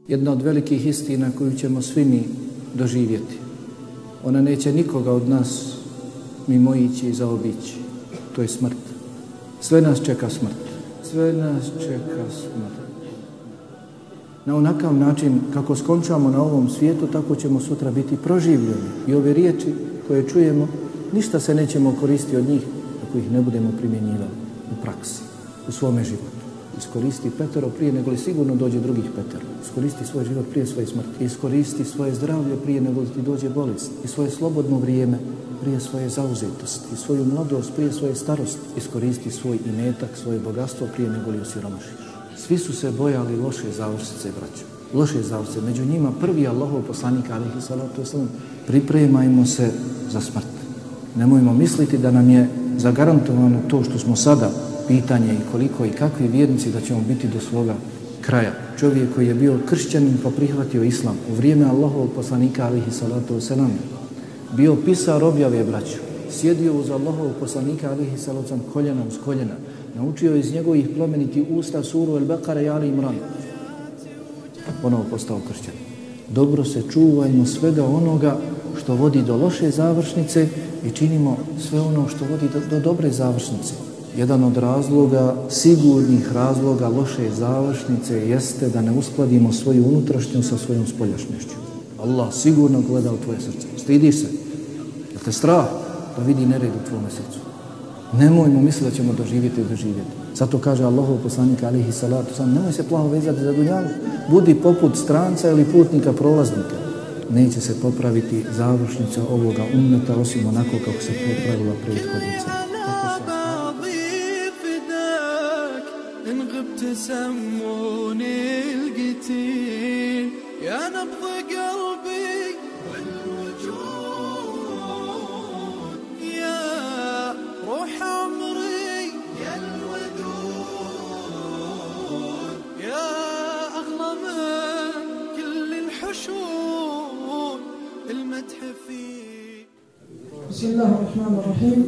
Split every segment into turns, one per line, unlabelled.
Jedna od velikih istina koju ćemo svi mi doživjeti. Ona neće nikoga od nas mimoići i zaobići. To je smrt. Sve nas čeka smrt. Sve nas čeka smrt. Na onakav način kako skončamo na ovom svijetu, tako ćemo sutra biti proživljeni. I ove riječi koje čujemo, ništa se nećemo koristiti od njih ako ih ne budemo primjenjivali u praksi, u svome životu. Iskoristi petero prije nego li sigurno dođe drugih petero. Iskoristi svoj život prije svoje smrti. Iskoristi svoje zdravlje prije nego li ti dođe bolest. I svoje slobodno vrijeme prije svoje zauzetosti. I svoju mladost prije svoje starosti. Iskoristi svoj imetak, svoje bogatstvo prije nego li osiromašiš. Svi su se bojali loše završnice, braćo. Loše završnice. Među njima prvi Allahov poslanik, alejhi salatu vesselam, pripremajmo se za smrt. Nemojmo misliti da nam je zagarantovano to što smo sada, pitanje i koliko i kakvi vjernici da ćemo biti do svoga kraja. Čovjek koji je bio kršćanin pa prihvatio islam u vrijeme Allahovog poslanika alejhi salatu vesselam, bio pisar objave, braćo, sjedio uz Allahovog poslanika alejhi salatu vesselam koljenom s koljena, naučio iz njegovih plemenitih usta suru El-Bekare i Ali Imran, ponovo postao kršćan. Dobro se čuvajmo svega onoga što vodi do loše završnice i činimo sve ono što vodi do dobre završnice. Jedan od razloga, sigurnih razloga loše završnice jeste da ne uskladimo svoju unutrašnjost sa svojom spoljašnjošću. Allah sigurno gleda u tvoje srce. Stidiš se? Je te strah da vidi nered u tvome srcu? Nemojmo misliti da ćemo doživjeti. Zato kaže Allahov poslanik alejhi salatu vesselam, nemoj se plaho vezati za dunjalu. Budi poput stranca ili putnika prolaznika. Neće se popraviti završnica ovoga ummeta osim onako kako se popravila prethodnica.
تسموني القتيل يا نبض قلبي والوجود يا روح عمري يا الودود يا أغلى من كل الحشود المدح فيك.
بسم الله الرحمن الرحيم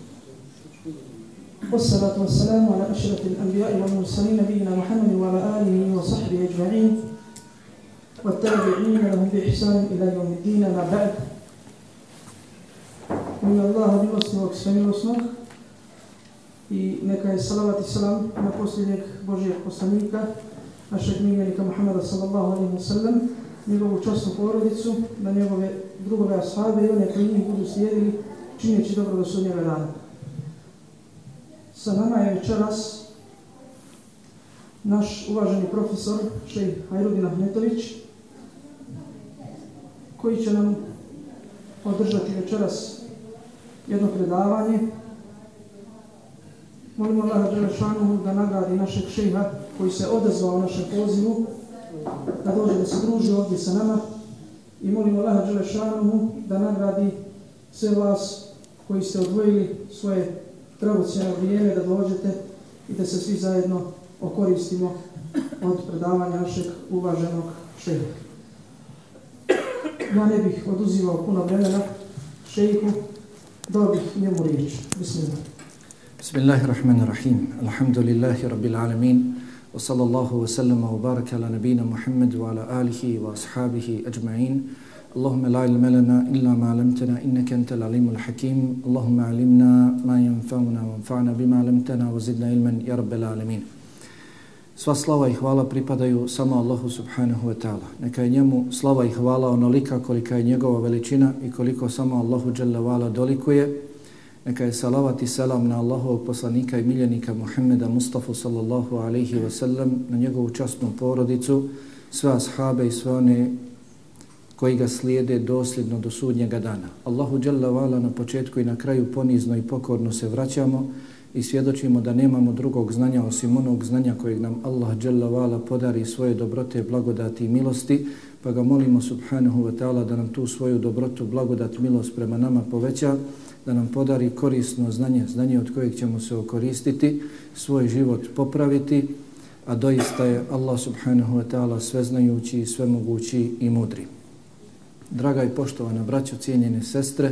والصلاة والسلام على أشرف الأنبياء والمرسلين نبينا محمد وعلى آله وصحبه أجمعين والتابعين لهم بإحسان إلى يوم الدين. أما بعد من الله milostivog svemilosnog i neka je salavat i salam na posljednjeg Božijeg poslanika, našeg miljenika Muhammeda sallallahu alejhi ve sellem, njegovu časnu porodicu, na njegove drugove ashabe i one koji njih budu slijedili čineći dobro do sudnjega dana. Sa nama je večeras naš uvaženi profesor šejh Hajrudin Ahmetović, koji će nam održati večeras jedno predavanje. Molimo Allaha dželle šanuhu da nagradi našeg šejha koji se odazvao našem pozivu da dođe da se druži ovdje sa nama, i molimo Allaha dželle šanuhu da nagradi sve vas koji ste odvojili svoje dragocjeno vrijeme da dođete i da se svi zajedno okoristimo od predavanja našeg uvaženog šejha. Ja ne bih oduzimao puno vremena šejhu, dao bih njemu riječ. Bismillah.
Bismillahirrahmanirrahim. Alhamdulillahi rabbil alamin. Wa sallallahu wa sallama wa baraka ala nabina Muhammad wa ala alihi wa ashabihi ajma'in. اللهم لا علم لنا إلا ما علمتنا إنك أنت العليم الحكيم اللهم علمنا ما ينفعنا وانفعنا بما علمتنا وزدنا علما يا رب العالمين. Sva slava i hvala pripadaju samo Allahu subhanahu wa ta'ala. Neka je njemu slava i hvala onolika kolika je njegova veličina i koliko samo Allahu dželle vala dolikuje. Neka je salavat i selam na Allahovog poslanika i miljenika Muhammeda Mustafa sallallahu alejhi ve sellem, na njegovu časnu porodicu, sve ashabe i sve one koji ga slijede dosljedno do sudnjega dana. Allahu dželle vala na početku i na kraju ponizno i pokorno se vraćamo i svjedočimo da nemamo drugog znanja osim onog znanja kojeg nam Allah dželle vala podari svoje dobrote, blagodati i milosti, pa ga molimo subhanahu wa ta'ala da nam tu svoju dobrotu, blagodat, milost prema nama poveća, da nam podari korisno znanje, znanje od kojeg ćemo se okoristiti, svoj život popraviti, a doista je Allah subhanahu wa ta'ala sveznajući, svemogući i mudri. Draga i poštovana braćo, cijenjene sestre,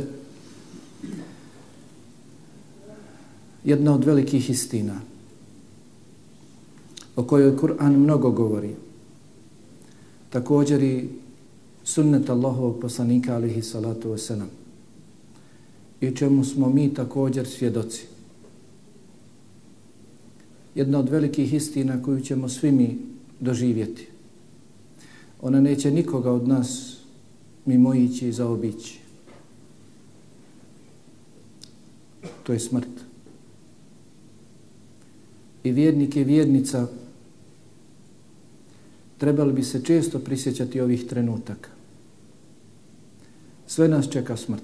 jedna od velikih istina o kojoj Kur'an mnogo govori, također i sunnet Allahovog poslanika alihi salatu wasalam, i čemu smo mi također svjedoci. Jedna od velikih istina koju ćemo svi mi doživjeti. Ona neće nikoga od nas mimoići i zaobići. To je smrt. I vjernik i vjernica trebali bi se često prisjećati ovih trenutaka. Sve nas čeka smrt.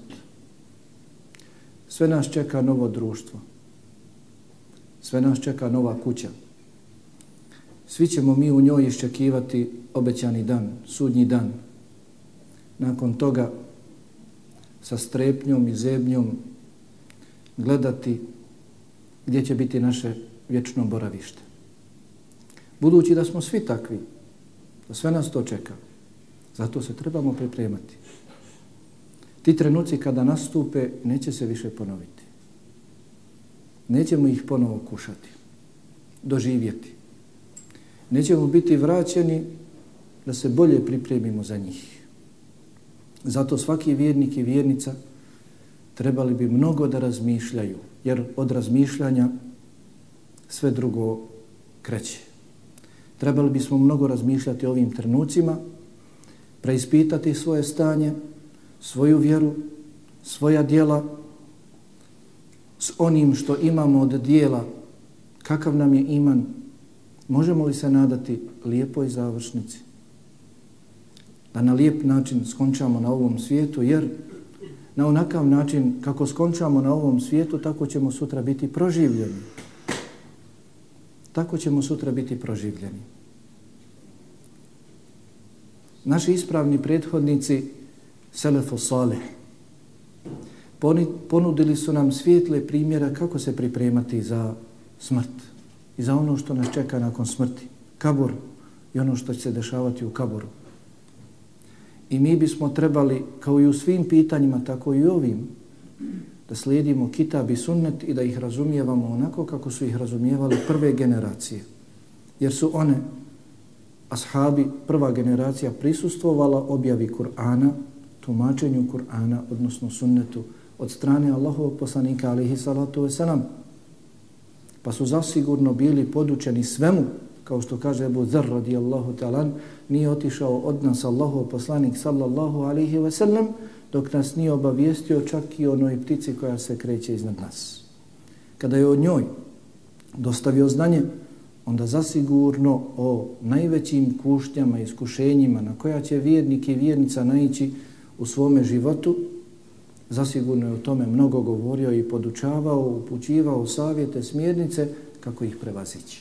Sve nas čeka novo društvo. Sve nas čeka nova kuća. Svi ćemo mi u njoj iščekivati obećani dan, sudnji dan. Nakon toga sa strepnjom i zebnjom gledati gdje će biti naše vječno boravište. Budući da smo svi takvi, da sve nas to čeka, zato se trebamo pripremati. Ti trenuci kada nastupe neće se više ponoviti. Nećemo ih ponovo kušati, doživjeti. Nećemo biti vraćeni da se bolje pripremimo za njih. Zato svaki vjernik i vjernica trebali bi mnogo da razmišljaju, jer od razmišljanja sve drugo kreće. Trebali bismo mnogo razmišljati o ovim trenucima, preispitati svoje stanje, svoju vjeru, svoja djela, s onim što imamo od djela, kakav nam je iman, možemo li se nadati lijepoj završnici, da na lijep način skončamo na ovom svijetu, jer na onakav način kako skončamo na ovom svijetu, tako ćemo sutra biti proživljeni. Tako ćemo sutra biti proživljeni. Naši ispravni prethodnici, Selefu Salih, ponudili su nam svijetle primjera kako se pripremati za smrt i za ono što nas čeka nakon smrti, kabur i ono što će se dešavati u kaburu. I mi bismo trebali, kao i u svim pitanjima, tako i ovim, da slijedimo kitab i sunnet i da ih razumijevamo onako kako su ih razumijevali prve generacije. Jer su one, ashabi, prva generacija, prisustvovala objavi Kur'ana, tumačenju Kur'ana, odnosno sunnetu, od strane Allahovog poslanika, alihi salatu wasalam. Pa su zasigurno bili podučeni svemu, kao što kaže Ebu Zar radijallahu ta'ala, nije otišao od nas Allahov poslanik sallallahu alihi wasallam, dok nas nije obavijestio čak i onoj ptici koja se kreće iznad nas. Kada je o njoj dostavio znanje, onda zasigurno o najvećim kušnjama i iskušenjima na koja će vjernik i vjernica naići u svome životu, zasigurno je o tome mnogo govorio i podučavao, upućivao savjete, smjernice kako ih prevazići.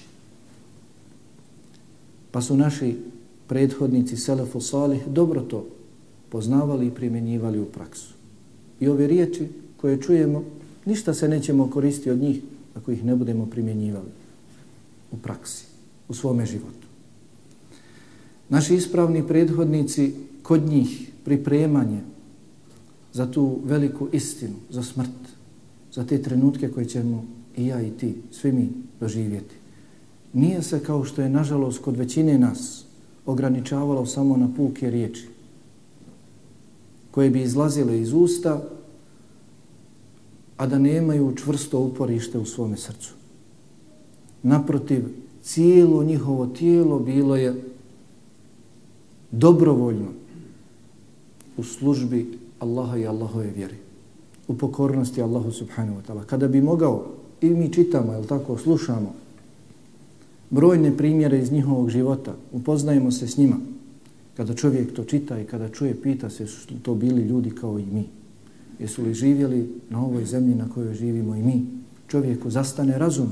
Pa su naši prethodnici Selefu Salih dobro to poznavali i primjenjivali u praksu. I ove riječi koje čujemo, ništa se nećemo koristiti od njih ako ih ne budemo primjenjivali u praksi, u svome životu. Naši ispravni prethodnici, kod njih pripremanje za tu veliku istinu, za smrt, za te trenutke koje ćemo i ja i ti, svi mi doživjeti. Nije se, kao što je nažalost kod većine nas, ograničavalo samo na puke riječi koje bi izlazile iz usta, a da nemaju čvrsto uporište u svome srcu. Naprotiv, cijelo njihovo tijelo bilo je dobrovoljno u službi Allaha i Allahove vjere, u pokornosti Allahu subhanahu wa ta'ala. Kada bi mogao, i mi čitamo, jel tako, slušamo brojne primjere iz njihovog života, upoznajemo se s njima. Kada čovjek to čita i kada čuje, pita se su to bili ljudi kao i mi. Jesu li živjeli na ovoj zemlji na kojoj živimo i mi? Čovjeku zastane razum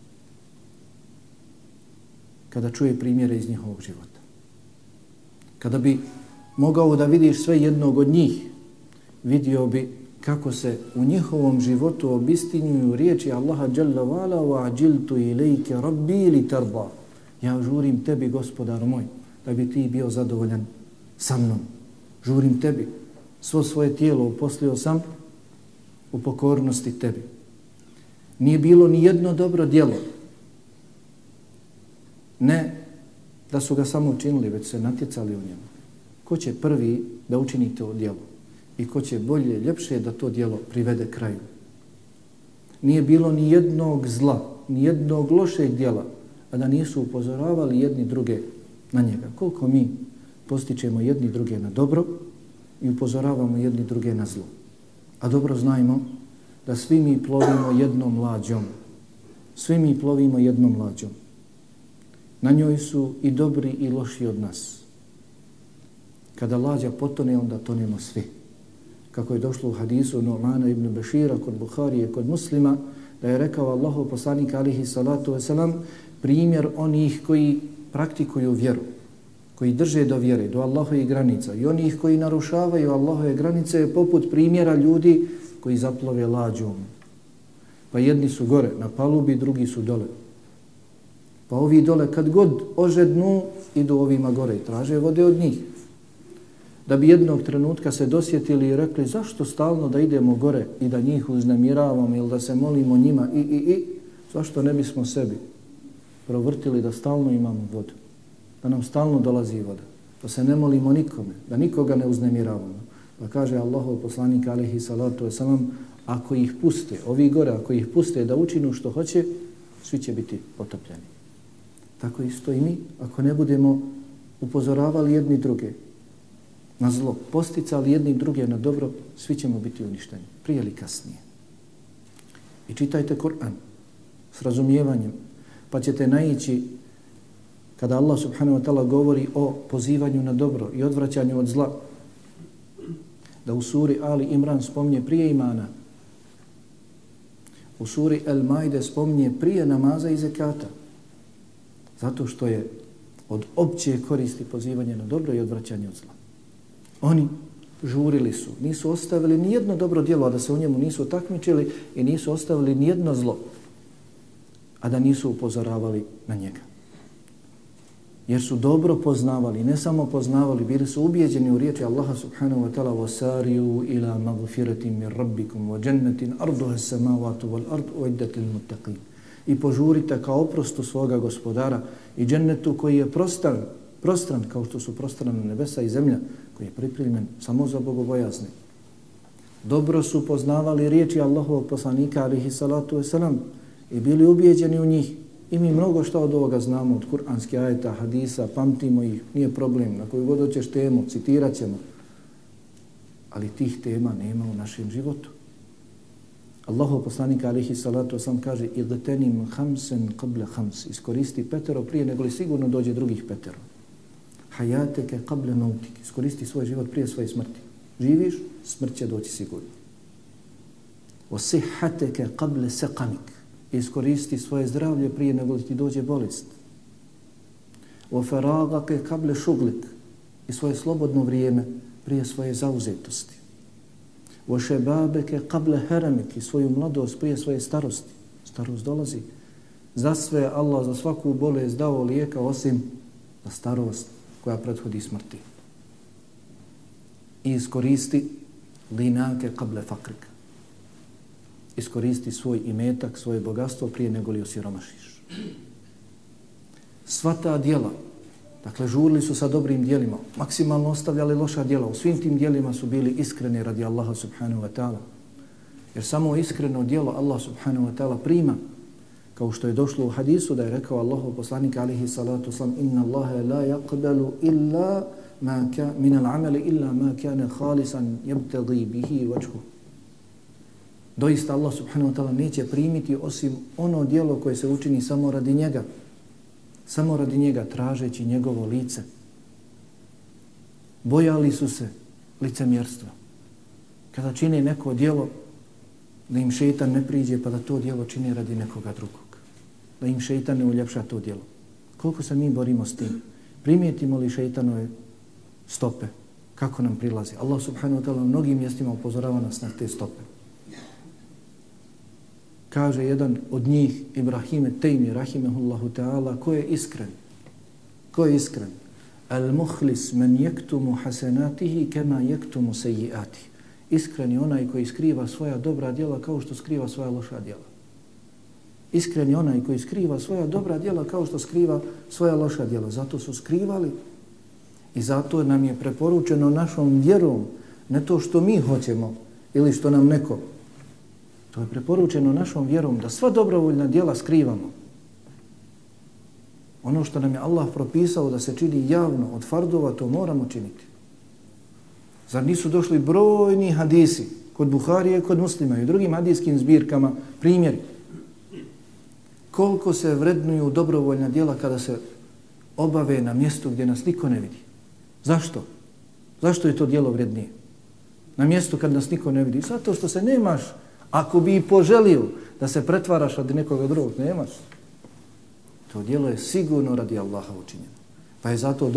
kada čuje primjere iz njihovog života. Kada bi mogao da vidiš sve jednog od njih, vidio bi kako se u njihovom životu obistinjuju riječi Allaha dželle vala wa ađiltu ilejke rabbi li tarda. Ja žurim tebi, gospodar moj, da bi ti bio zadovoljan sa mnom. Žurim tebi. Svo svoje tijelo uposlio sam u pokornosti tebi. Nije bilo ni jedno dobro djelo, ne da su ga samo učinili, već se natjecali u njemu. Ko će prvi da učini to djelo i ko će bolje, ljepše da to djelo privede kraju. Nije bilo ni jednog zla, ni jednog lošeg djela, a da nisu upozoravali jedni druge na njega. Koliko mi postičemo jedni druge na dobro i upozoravamo jedni druge na zlo. A dobro znajmo da svi mi plovimo jednom lađom. Svi mi plovimo jednom lađom. Na njoj su i dobri i loši od nas. Kada lađa potone, onda tonemo svi. Kako je došlo u hadisu Nu'mana ibn Bešira kod Buharije, kod Muslima, da je rekao Allahov poslanik alihi salatu wasalam, primjer onih koji praktikuju vjeru, koji drže do vjere, do Allahovih granica i onih koji narušavaju Allahove granice je poput primjera ljudi koji zaplove lađom. Pa jedni su gore na palubi, drugi su dole. Pa ovi dole kad god ožednu, idu ovima gore i traže vode od njih. Da bi jednog trenutka se dosjetili i rekli zašto stalno da idemo gore i da njih uznemiravamo ili da se molimo njima zašto ne bismo sebi provrtili da stalno imamo vodu, da nam stalno dolazi voda, da se ne molimo nikome, da nikoga ne uznemiravamo. Pa kaže Allahov poslanik alihi salatu wasalam, ako ih puste, ovi gore, ako ih puste da učinu što hoće, svi će biti potopljeni. Tako isto i mi, ako ne budemo upozoravali jedni druge na zlo, posticali jedni druge na dobro, svi ćemo biti uništeni, prije ili kasnije. I čitajte Kur'an s razumijevanjem, pa ćete naići kada Allah subhanahu wa ta'ala govori o pozivanju na dobro i odvraćanju od zla, da u suri Ali Imran spominje prije imana, u suri El Maide spominje prije namaza i zekata, zato što je od opće koristi pozivanje na dobro i odvraćanje od zla. Oni žurili su, nisu ostavili ni jedno dobro djelo, a da se u njemu nisu takmičili i nisu ostavili ni jedno zlo, a da nisu upozoravali na njega. Jer su dobro poznavali, ne samo poznavali, bili su ubijeđeni u riječi Allaha subhanahu wa ta'ala وَسَارِيُوا إِلَى مَغْفِرَةٍ مِنْ رَبِّكُمْ وَجَنَّةٍ أَرْضُهَا السَّمَاوَاتُ وَالْأَرْضُ أُعِدَّتْ لِلْمُتَّقِينَ. I požurite ka oprostu svoga gospodara i džennetu koji je prostran kao što su prostrana nebesa i zemlja, koji je pripremljen samo za bogobojazne. Dobro su poznavali riječi Allahovog poslanika alihi salatu wasalam i bili ubijeđeni u njih. I mi mnogo šta od ovoga znamo, od kuranskih ajeta, hadisa, pamtimo ih, nije problem, na koju god hoćeš temu, citirat ćemo. Ali tih tema nema u našem životu. Allahov poslanik alihi salatu wasalam kaže idtenim hamsen qabla hams, iskoristi petero prije nego li sigurno dođe drugih petero. Hayateke qabla mautik, iskoristi svoj život prije svoje smrti. Živiš, smrt će doći sigurno. Wasihhateke qabla saqamik, iskoristi svoje zdravlje prije nego li ti dođe bolest. وَفَرَاغَكَ قَبْلَ شُغْلِكَ, i svoje slobodno vrijeme prije svoje zauzetosti. وَشَبَابَكَ قَبْلَ هَرَمِكَ, i svoju mladost prije svoje starosti. Starost dolazi. Za sve Allah, za svaku bolest dao lijeka osim za starost koja prethodi smrti. I iskoristi linake qable fakrika. Iskoristi svoj imetak, svoje bogatstvo prije nego li osiromašiš. Sva ta djela, dakle žurili su sa dobrim djelima, maksimalno ostavljali loša djela. U svim tim djelima su bili iskreni radi Allaha subhanahu wa ta'ala. Jer samo iskreno djelo Allah subhanahu wa ta'ala prima. Kao što je došlo u hadisu da je rekao Allahov poslanik alihi salatu wasalam inna Allaha la yaqbalu illa min al-amali illa ma kana khalisan yabtaghi bihi wajhu. Doista Allah subhanahu wa ta'ala neće primiti osim ono djelo koje se učini samo radi njega. Samo radi njega, tražeći njegovo lice. Bojali su se licemjerstva. Kada čine neko djelo, da im šeitan ne priđe pa da to djelo čine radi nekoga drugog. Da im šeitan ne uljepša to djelo. Koliko se mi borimo s tim? Primijetimo li šeitanove stope? Kako nam prilazi? Allah subhanahu wa ta'ala u mnogim mjestima upozorava nas na te stope. Kaže jedan od njih, Ibrahim Tejmi, rahimehullahu ta'ala, ko je iskren? Ko je iskren? Al-muhlis men jektumu hasenatihi kema jektumu sejiatihi. Iskren je onaj koji skriva svoja dobra djela kao što skriva svoja loša djela. Iskren je onaj koji skriva svoja dobra djela kao što skriva svoja loša djela. Zato su skrivali i zato nam je preporučeno našom vjerom, ne to što mi hoćemo ili što nam neko. To je preporučeno našom vjerom da sva dobrovoljna djela skrivamo. Ono što nam je Allah propisao da se čini javno od fardova, to moramo činiti. Zar nisu došli brojni hadisi kod Buharije, kod Muslima i u drugim hadijskim zbirkama primjeri koliko se vrednuju dobrovoljna djela kada se obave na mjestu gdje nas niko ne vidi. Zašto? Zašto je to djelo vrednije? Na mjestu kad nas niko ne vidi. Zato što se nemaš, ako bi i poželio da se pretvaraš radi nekoga drugog, nemaš. To djelo je sigurno radi Allaha učinjeno. Pa je zato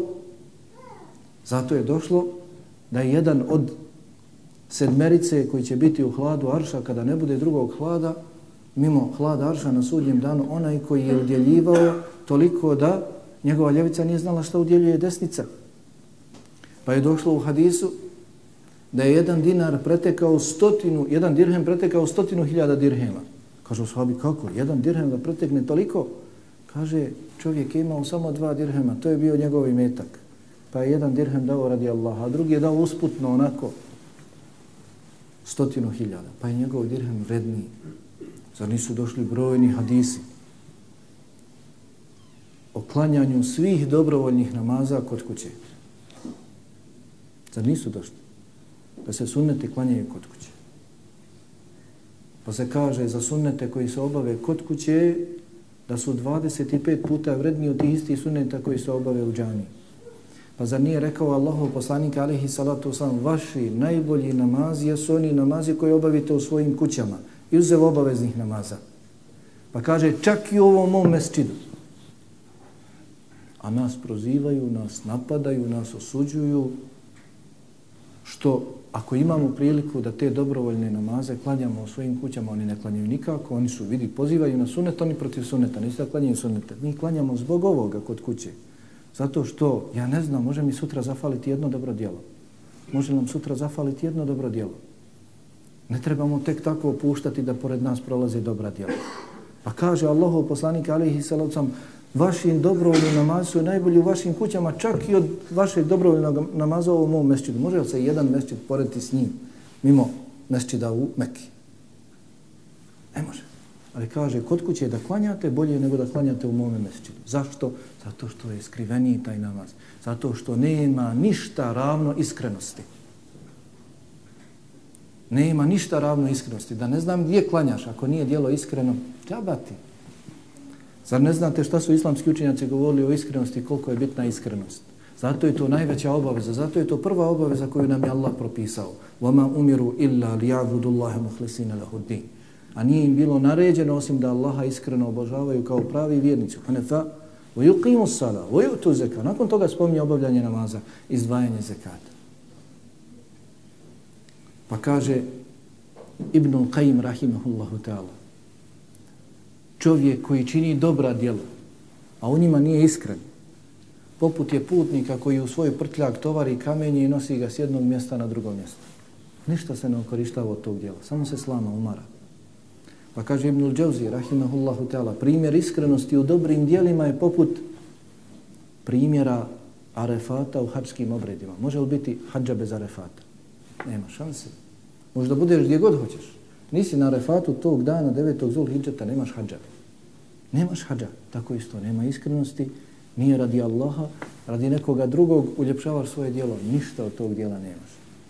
je došlo da je jedan od sedmerice koji će biti u hladu Arša kada ne bude drugog hlada, mimo hlada Arša na sudnjem danu, onaj koji je udjeljivao toliko da njegova ljevica nije znala šta udjeljuje desnica. Pa je došlo u hadisu da je jedan dirhem pretekao 100.000 dirhema. Kažu sahabi, kako? Jedan dirhem da pretekne toliko? Kaže, čovjek je imao samo 2 dirhema, to je bio njegov imetak. Pa je jedan dirhem dao radi Allaha, a drugi je dao usputno onako 100.000. Pa je njegov dirhem vredniji. Zar nisu došli brojni hadisi o klanjanju svih dobrovoljnih namaza kod kuće? Zar nisu došli? Da se sunneti klanjaju kod kuće. Pa se kaže za sunnete koji se obave kod kuće da su 25 puta vredniji od tih istih sunneta koji se obave u džamiji. Pa zar nije rekao Allahov poslanik alejhi salatu vesselam, vaši najbolji namazi jesu oni namazi koje obavite u svojim kućama, izuzev obaveznih namaza. Pa kaže čak i u ovom mom mesčidu. A nas prozivaju, nas napadaju, nas osuđuju, što ako imamo priliku da te dobrovoljne namaze klanjamo u svojim kućama, oni ne klanjaju nikako, oni su, vidi, pozivaju na sunnet, oni protiv sunneta, nisu da klanjaju sunnete. Mi klanjamo zbog ovoga kod kuće. Zato što, ja ne znam, može mi sutra zafaliti jedno dobro djelo. Može nam sutra zafaliti jedno dobro djelo. Ne trebamo tek tako opuštati da pored nas prolaze dobra djela. Pa kaže Allahov poslanik alejhi salatu vesselam, vaši dobrovoljni namazi su najbolji u vašim kućama, čak i od vašeg dobrovoljnog namaza u mom mesčidu. Može li se jedan mesčid porediti s njim, mimo mesčida u Mekki? Ne može. Ali kaže, kod kuće da klanjate, bolje nego da klanjate u mome mesčidu. Zašto? Zato što je skriveniji taj namaz. Zato što nema ništa ravno iskrenosti. Nema ništa ravno iskrenosti. Da ne znam gdje klanjaš, ako nije djelo iskreno, džabati. Zar ne znate šta su islamski učenjaci govorili o iskrenosti, koliko je bitna iskrenost? Zato je to najveća obaveza, zato je to prva obaveza koju nam je Allah propisao. وَمَا أُمِرُوا إِلَّا لِيَعْبُدُ اللَّهَ مُخْلِصِينَ لَهُ الدِّينَ. A nije im bilo naređeno osim da Allaha iskreno obožavaju kao pravi vjernici. Hanefa, وَيُقِيمُ الصَّلَةَ وَيُؤْتُ الزَّكَاةَ. Nakon toga spominje obavljanje namaza, izdvajanje zekata. Pa kaže Ibnul Qayyim rahimahullahu ta'ala, čovjek koji čini dobra djela, a u njima nije iskren, poput je putnika koji u svoj prtljak tovari kamenje i nosi ga s jednog mjesta na drugo mjesto. Ništa se ne okorištava od tog djela, samo se slama, umara. Pa kaže Ibnul Džauzi, rahimahullahu ta'ala, primjer iskrenosti u dobrim djelima je poput primjera arefata u hadžskim obredima. Može li biti hadža bez arefata? Nema šanse. Možda budeš gdje god hoćeš. Nisi na arefatu tog dana 9. Zulhidžeta, nemaš hadža. Nemaš hadža. Tako isto, nema iskrenosti, nije radi Allaha, radi nekoga drugog uljepšavaš svoje djelo. Ništa od tog djela nemaš.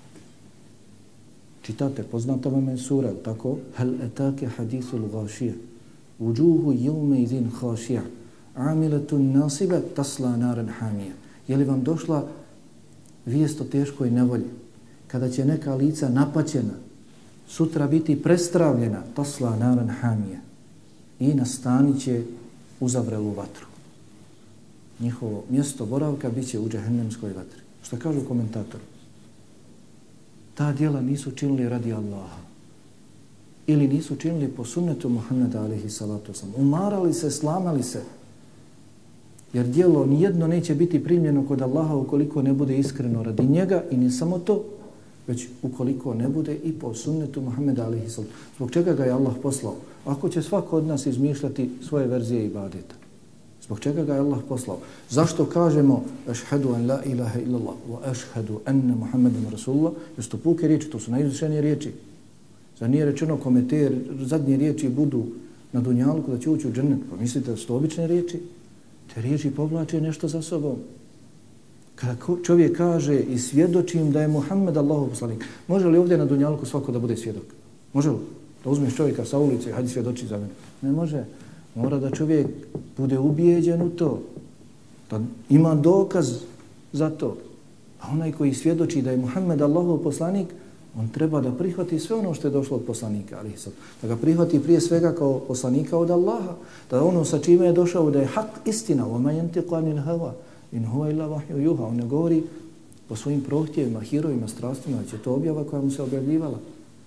Čitate, poznata vam je sura, tako? Hal etake hadisul gašija, vujuhu jevme idin hašija, amiletun nasibe tasla naran hamija. Je li vam došla vijest o teškoj nevolji, kada će neka lica napaćena sutra biti prestravljena, tasla naran hamija, i nastanit će u zavrelu vatru. Njihovo mjesto boravka bit će u džehennemskoj vatri. Što kažu komentatori? Ta djela nisu činili radi Allaha. Ili nisu činili po sunnetu Muhammeda alejhi salatu vesselam. Umarali se, slamali se. Jer djelo nijedno neće biti primljeno kod Allaha ukoliko ne bude iskreno radi njega i ne samo to, već ukoliko ne bude i po sunnetu Muhammeda alejhi selam. Zbog čega ga je Allah poslao? Ako će svako od nas izmišljati svoje verzije ibadeta. Zbog čega ga je Allah poslao? Zašto kažemo ašhadu an la ilaha illallah wa ašhadu anna Muhammedan rasulullah? Jer to puke riječi, to su najuzvišenije riječi. Zar nije rečeno kome te zadnje riječi budu na dunjalku da će ući u džennet? Pa mislite da su to obične riječi? Te riječi povlače nešto za sobom. Kada čovjek kaže i svjedočim da je Muhammed Allahov poslanik, može li ovdje na dunjalku svako da bude svjedok? Može li? Da uzmeš čovjeka sa ulice i hajde svjedoči za mene? Ne može. Mora da čovjek bude ubijeđen u to, da ima dokaz za to. A onaj koji svjedoči da je Muhammed Allahov poslanik, on treba da prihvati sve ono što je došlo od poslanika, ali da ga prihvati prije svega kao poslanika od Allaha, da ono sa čime je došao da je hak istina, وَمَا يَنْتِقُ عَنِ الْهَوَى إِنْ هُوَ إِلَّا وَحْيُ يُوحَى. On ne govori po svojim prohtjevima, hirovima, strastima, već je to objava koja mu se objavljivala.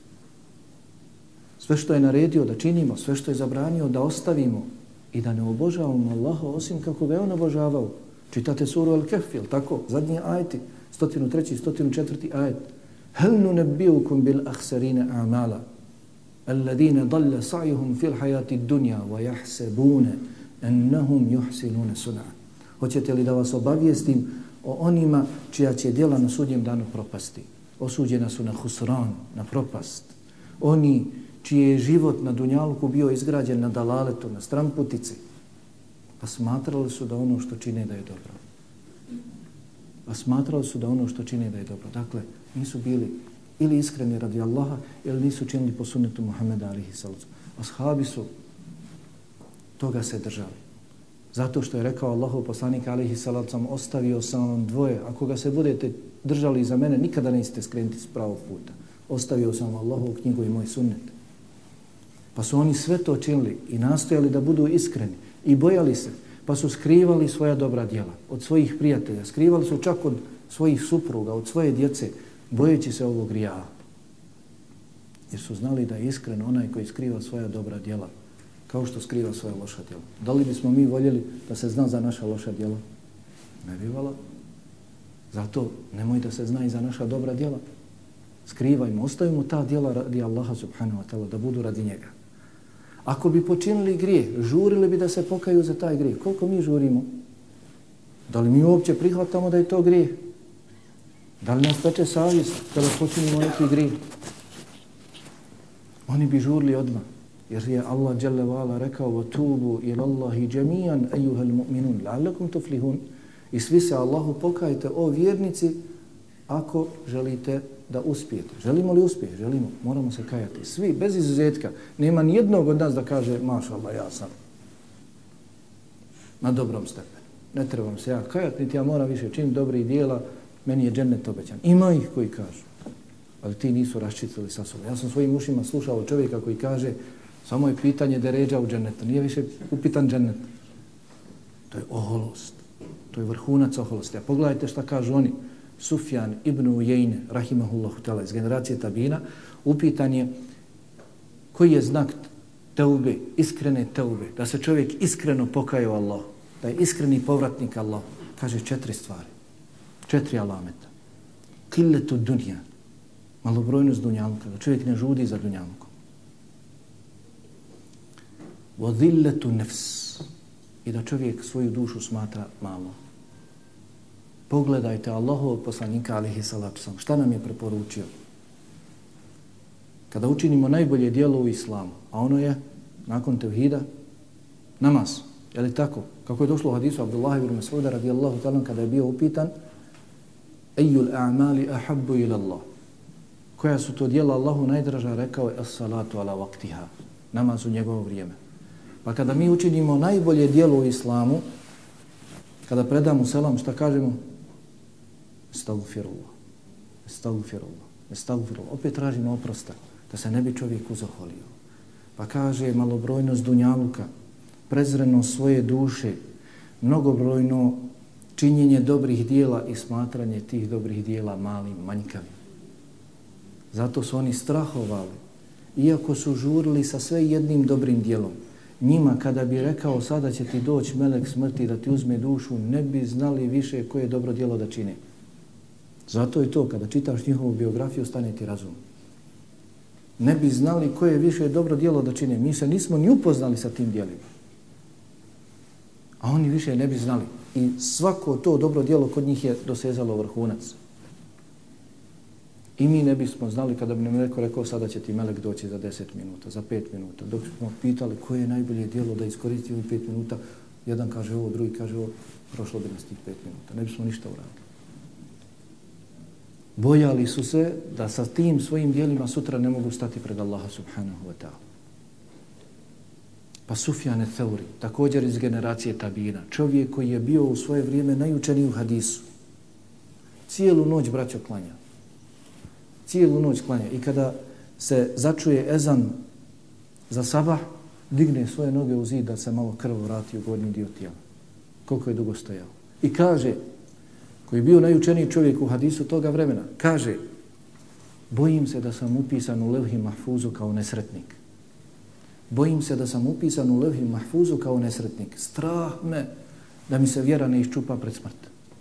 Sve što je naredio da činimo, sve što je zabranio da ostavimo i da ne obožavamo Allaha osim kako ga je on obožavao. Čitate suru Al-Kahf, jel tako? Zadnji ajeti, 103. 104. ajet. هل ننبئكم بالأخسرين أعمالا الذين ضل سعيهم في الحياة الدنيا ويحسبون أنهم يحسنون صنعا. Hoćete li da vas obavijestim o onima čija će djela na sudnjem danu propasti? Osuđena su na husran, na propast. Oni čiji je život na dunjalku bio izgrađen na dalaletu, na stramputici, pa smatrali su da ono što čine da je dobro. Dakle, nisu bili ili iskreni radi Allaha ili nisu činili po sunnetu Muhammeda alejhi selam. Ashabi su toga se držali. Zato što je rekao Allahov poslanik alejhi selam, ostavio sam vam dvoje, ako ga se budete držali za mene, nikada nećete skrenuti s pravog puta. Ostavio sam Allahovu knjigu i moj sunnet. Pa su oni sve to činili i nastojali da budu iskreni i bojali se, pa su skrivali svoja dobra djela od svojih prijatelja, skrivali su čak od svojih supruga, od svoje djece, bojeći se ovog rijaha. Jer su znali da je iskren onaj koji skriva svoja dobra djela, kao što skriva svoja loša djela. Da li bismo mi voljeli da se zna za naša loša djela? Ne bi voljeli. Zato nemoj da se zna i za naša dobra djela. Skrivajmo, ostavimo ta djela radi Allaha subhanahu wa ta'ala, da budu radi njega. Ako bi počinili grijeh, žurili bi da se pokaju za taj grijeh. Koliko mi žurimo? Da li mi uopće prihvatamo da je to grijeh? Da li nas peče savjest kada počinimo neki grijeh? Oni bi žurili odmah. Jer je Allah dželle ve ala rekao: "Vatubu ila Allahi jami'an ayyuhal mu'minun la'allakum tuflihun." I svi se Allahu pokajte, o vjernici, ako želite da uspijete. Želimo li uspjeh? Želimo. Moramo se kajati. Svi, bez izuzetka. Nema ni jednog od nas da kaže: "Mašallah, ja sam na dobrom stepenu. Ne trebam se ja kajati, niti ja moram više činiti dobrih dijela, meni je džennet obećan." Ima ih koji kažu, ali ti nisu raščitali sa sobom. Ja sam svojim ušima slušao čovjeka koji kaže: "Samo je pitanje deređa u džennetu, nije više upitan džennet." To je oholost. To je vrhunac oholosti. A pogledajte šta kažu oni. Sufjan ibn Ujejne, rahimahullahu ta'ala, iz generacije tabina, upitan je koji je znak teube, iskrene teube, da se čovjek iskreno pokaje u Allahu, da je iskreni povratnik Allahu. Kaže 4 stvari, 4 alameta. Killetu dunja, malobrojnost dunjalka, da čovjek ne žudi za dunjalkom. Vodilletu nefs, i da čovjek svoju dušu smatra malo. Pogledajte Allahovog poslanika alejhi salatu selam, šta nam je preporučio? Kada učinimo najbolje djelo u islamu, a ono je, nakon tevhida, namaz. Je li tako? Kako je došlo u hadisu Abdullah ibn Mas'uda radijallahu ta'ala kada je bio upitan: "Eyyul a'mali ahabbu ila Allah?" Koja su to djela Allahu najdraža? Rekao je: "As-salatu ala waqtiha." Namaz u njegovo vrijeme. Pa kada mi učinimo najbolje djelo u islamu, kada predamo selam, šta kažemo? Estagfirullah. Estagfirullah. Estagfirullah. Opet tražimo oprosta, da se ne bi čovjek uzoholio. Pa kaže malobrojnost dunjaluka, prezrenost svoje duše, mnogobrojno činjenje dobrih dijela i smatranje tih dobrih dijela malim, manjkavim. Zato su oni strahovali, iako su žurili sa sve jednim dobrim dijelom. Njima kada bi rekao: "Sada će ti doći melek smrti da ti uzme dušu", ne bi znali više koje dobro djelo da čine. Zato je to, kada čitaš njihovu biografiju, stane ti razum. Ne bi znali koje je više dobro djelo da čine. Mi se nismo ni upoznali sa tim djelima. A oni više ne bi znali. I svako to dobro djelo kod njih je dosezalo vrhunac. I mi ne bismo znali kada bi nam neko rekao sada će ti melek doći za 10 minuta, za 5 minuta. Dok smo pitali koje je najbolje djelo da iskoristi ovih 5 minuta, jedan kaže ovo, drugi kaže ovo, prošlo bi nas tih 5 minuta. Ne bismo ništa uradili. Bojali su se da sa tim svojim djelima sutra ne mogu stati pred Allaha subhanahu wa ta'ala. Pa Sufjan Thauri, također iz generacije tabina, čovjek koji je bio u svoje vrijeme najučeniji u hadisu. Cijelu noć braćo klanja. Cijelu noć klanja. I kada se začuje ezan za sabah, digne svoje noge u zid da se malo krv vrati u gornji dio tijela. Koliko je dugo stojao. I kaže, koji je bio najučeniji čovjek u hadisu toga vremena, kaže, bojim se da sam upisan u levhi mahfuzu kao nesretnik. Bojim se da sam upisan u levhi mahfuzu kao nesretnik. Strah me da mi se vjera ne iščupa pred smrt.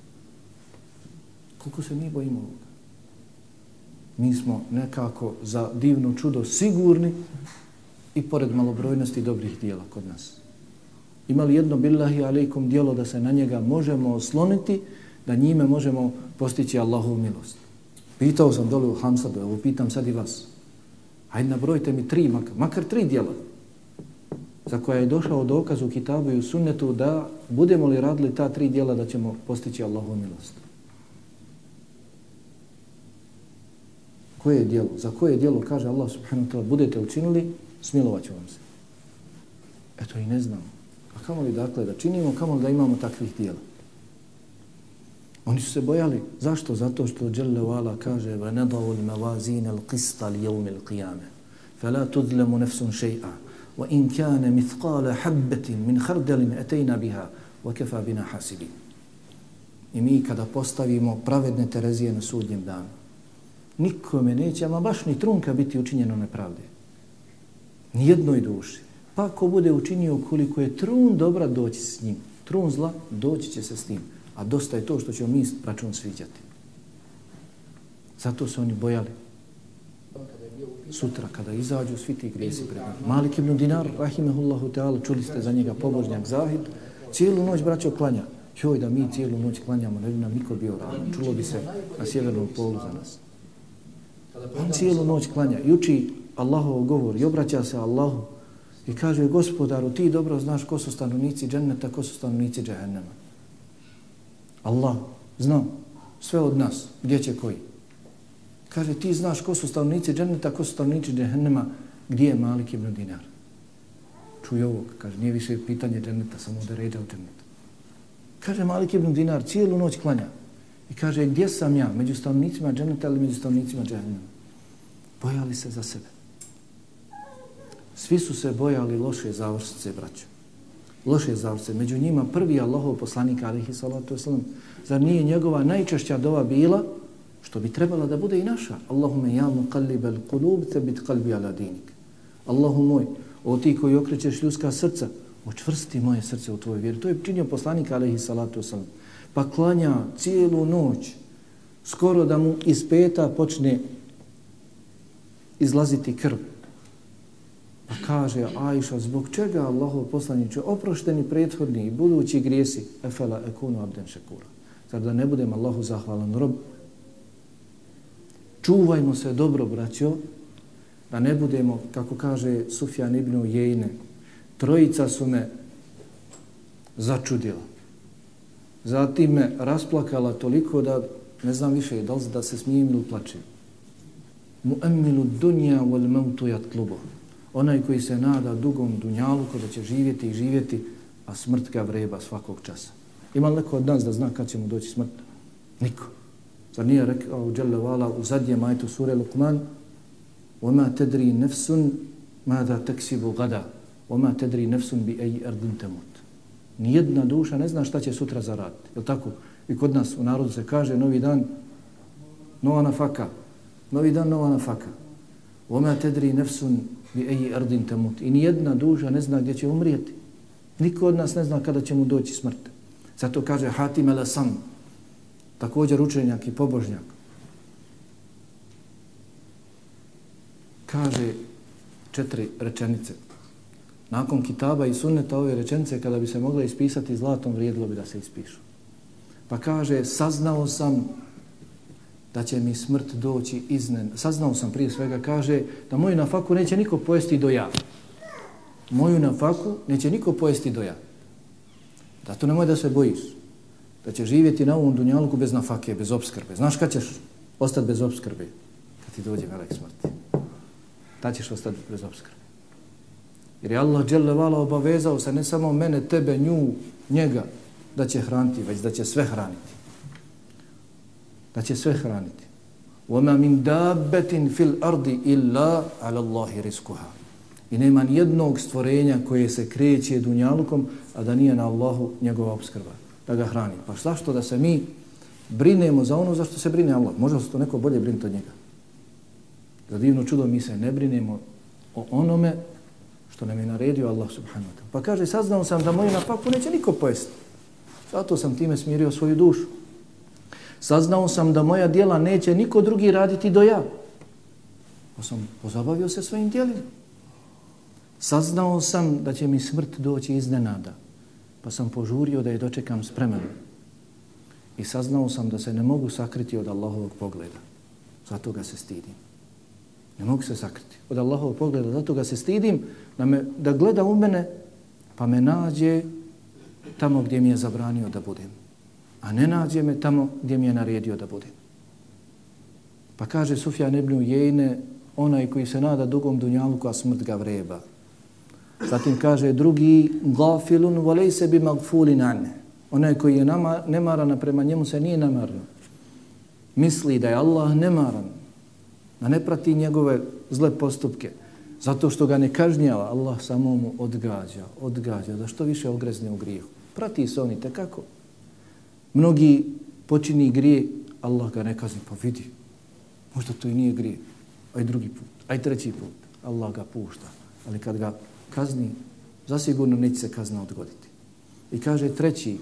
Koliko se mi bojimo ovoga? Mi smo nekako za divno čudo sigurni i pored malobrojnosti dobrih dijela kod nas. Imali jedno billahi alejkum djelo da se na njega možemo osloniti, da njime možemo postići Allahovu milost. Pitao sam dole u Hamsadu, evo pitam sad i vas. Hajde nabrojite mi 3, makar 3 djela za koja je došao dokaz u Kitabu i u Sunnetu da budemo li radili ta 3 djela da ćemo postići Allahovu milost. Koje je djelo? Za koje djelo kaže Allah subhanahu wa ta'ala budete učinili, smilovat ću vam se. Eto i ne znam. A kamo li dakle da činimo, kamo li da imamo takvih djela? Oni su se bojali. Zašto? Zato što Jalla wa Ala kaže وَنَضَعُ الْمَوَازِينَ الْقِسْطَ لِيَوْمِ الْقِيَامَةِ فَلَا تُظْلَمُ نَفْسٌ شَيْئًا وَإِنْ كَانَ مِثْقَالَ حَبَّةٍ مِنْ خَرْدَلٍ أَتَيْنَا بِهَا وَكَفَى بِنَا حَاسِبِينَ. I mi kada postavimo pravedne Terezije na sudnjem danu, nikome neće, ama baš ni trunka biti učinjeno nepravde. Nijednoj duši. Pa ako bude učinio koliko je trun dobra, doći s njim. Trun zla, doći će se s njim. A dosta je to što ćemo mi račun sviđati. Zato se oni bojali. Sutra kada izađu svi ti grijesi pred njim. Malik ibn Dinar, rahimehullahu ta'ala, čuli ste za njega pobožnjak zahid, cijelu noć braćo klanja. Joj da mi cijelu noć klanjamo, ne bi nam niko bio ravan. Čulo bi se na sjevernom polu za nas. On cijelu noć klanja i uči Allahov govor i obraća se Allahu i kaže Gospodaru ti dobro znaš ko su stanovnici dženneta, ko su stanovnici džehennema. Allah zna sve od nas, gdje će koji. Kaže ti znaš ko su stanovnici dženneta, ko su stanovnici džehennema, gdje je Malik ibn Dinar. Čuj ovog, kaže nije više pitanje dženneta, samo da ređa u džennetu. Kaže Malik ibn Dinar cijelu noć klanja. I kaže, gdje sam ja? Među stanovnicima dženeta ili među stanovnicima džehennema? Bojali se za sebe. Svi su se bojali loše završnice, braćo. Loše završnice. Među njima prvi Allahov poslanik, alejhi salatu vesselam. Zar nije njegova najčešća dova bila, što bi trebala da bude i naša? Allahume ja muqallibal qulub thabit qalbi ala dinik. Allahu moj, o ti koji okrećeš ljudska srca, učvrsti moje srce u tvojoj vjeri. To je činio poslanik, alejhi salatu vesselam. Pa klanja cijelu noć, skoro da mu iz peta počne izlaziti krv. Pa kaže Ajša, zbog čega Allahov poslaniče oprošteni prethodni i budući grijesi, efela ekunu abden šekura. Zar da ne budem Allahu zahvalan rob? Čuvajmo se dobro, braćo, da ne budemo, kako kaže Sufjan ibn Ujejne, trojica su me začudila. Zatim me rasplakala toliko da ne znam više da li da se smijem ili plačem. Mu'ammilu dunja wal mautu yatlubu. Onaj koji se nada dugom dunjaluku da će živjeti i živjeti, a smrt ga vreba svakog časa. Ima li neko od nas da zna kad će mu doći smrt? Niko. Zar nije rekao Jalla vala u zadnjem ajetu sure Luqman وَمَا تَدْرِي نَفْسٌ مَاذَا تَكْسِبُ غَدَا وَمَا تَدْرِي نَفْسٌ بِأَيِّ أَرْضٍ تَمُوتُ. Nijedna duša ne zna šta će sutra zaraditi. Je li tako? I kod nas u narodu se kaže novi dan, nova nafaka. Novi dan, nova nafaka. وَمَا تَدْرِي نَفْسٌ بِأَيِّ أَرْضٍ تَمُوتُ. I nijedna duša ne zna gdje će umrijeti. Niko od nas ne zna kada će mu doći smrt. Zato kaže Hatim el-Asam, također učenjak i pobožnjak, kaže 4 rečenice. Nakon kitaba i sunneta ove rečenice, kada bi se mogle ispisati zlatom, vrijedilo bi da se ispišu. Pa kaže, saznao sam da će mi smrt doći iznenada. Saznao sam prije svega, kaže, da moju nafaku neće niko pojesti do ja. Moju nafaku neće niko pojesti do ja. Zato nemoj da se bojiš da će živjeti na ovom dunjaluku bez nafake, bez obskrbe. Znaš kad ćeš ostati bez obskrbe? Kad ti dođe melek smrti. Tad ćeš ostati bez obskrbe. Jer je Allah dželle vala obavezao se ne samo mene, tebe, nju, njega da će hraniti, već da će sve hraniti. Da će sve hraniti. وَمَا مِنْ دَابَّةٍ فِي الْأَرْضِ إِلَّا عَلَى اللَّهِ رِزْقُهَا. I nema nijednog stvorenja koje se kreće dunjalukom, a da nije na Allahu njegova obskrba, da ga hrani. Pa zašto da se mi brinemo za ono za što se brine Allah? Možda se to neko bolje brinuti od njega. Za divno čudo mi se ne brinemo o onome što nam je naredio Allah subhanahu wa ta'ala. Pa kaže, saznao sam da moju nafaku neće niko pojesti. Zato sam time smirio svoju dušu. Saznao sam da moja djela neće niko drugi raditi do ja. Pa sam pozabavio se svojim djelima. Saznao sam da će mi smrt doći iznenada. Pa sam požurio da je dočekam spreman. I saznao sam da se ne mogu sakriti od Allahovog pogleda. Zato ga se stidim. Ne mogu se sakriti od Allahovog pogleda. Zato ga se stidim da gleda u mene pa me nađe tamo gdje mi je zabranio da budem. A ne nađe me tamo gdje mi je naredio da budem. Pa kaže Sufjan ibn Ujejne, onaj koji se nada dugom dunjaluku, a smrt ga vreba. Zatim kaže drugi, gafilun volejse bi magfulin ane. Onaj koji je nemaran, prema njemu se nije nemaran. Misli da je Allah nemaran, da ne prati njegove zle postupke. Zato što ga ne kažnjava, Allah samo mu odgađa, da što više ogrezne u grijehu. Prati se oni tekako. Mnogi počini grije, Allah ga ne kazni, pa vidi. Možda to i nije grije. Aj drugi put, aj treći put. Allah ga pušta. Ali kad ga kazni, zasigurno neće se kazna odgoditi. I kaže treći,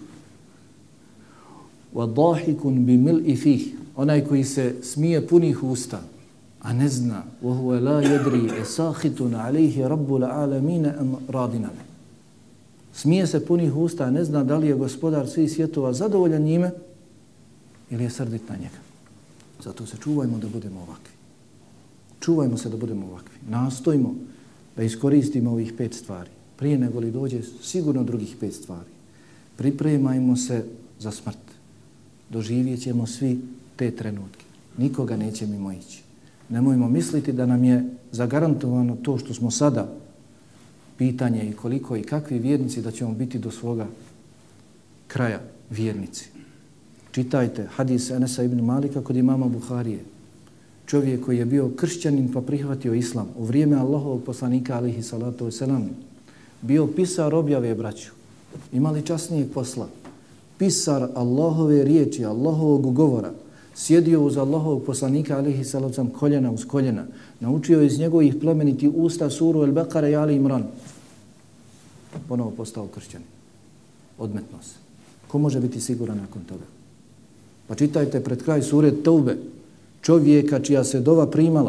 وَضَاحِكٌ بِمِلْءِ فِيهِ. Onaj koji se smije punih usta, a ne zna, وَهُوَ لَا يَدْرِي اَسَاخِتٌ عَلَيْهِ رَبُّ الْعَالَمِينَ رَادِنَنَ. Smije se punih usta, a ne zna da li je gospodar svih svjetova zadovoljan njime ili je srdit na njega. Zato se čuvajmo da budemo ovakvi. Čuvajmo se da budemo ovakvi. Nastojmo da iskoristimo ovih 5 stvari. Prije nego li dođe sigurno drugih 5 stvari. Pripremajmo se za smrt. Doživjet ćemo svi te trenutke. Nikoga neće mimo ići. Nemojmo misliti da nam je zagarantovano to što smo sada. Pitanje i koliko i kakvi vjernici da ćemo biti do svoga kraja vjernici. Čitajte hadis Enesa ibn Malika kod imama Buharije. Čovjek koji je bio kršćanin pa prihvatio islam u vrijeme Allahovog poslanika alihi salatu wasalam. Bio pisar objave, braću. Imali časnijeg posla. Pisar Allahove riječi, Allahovog govora. Sjedio uz Allahovog poslanika alihi salatu wasalam koljena uz koljena. Naučio iz njegovih plemeniti usta suru El-Bekara i Ali Imran. Ponovo postao kršćanin. Odmetno se. Ko može biti siguran nakon toga? Pa čitajte pred kraj sure Taube. Čovjeka čija se dova primala.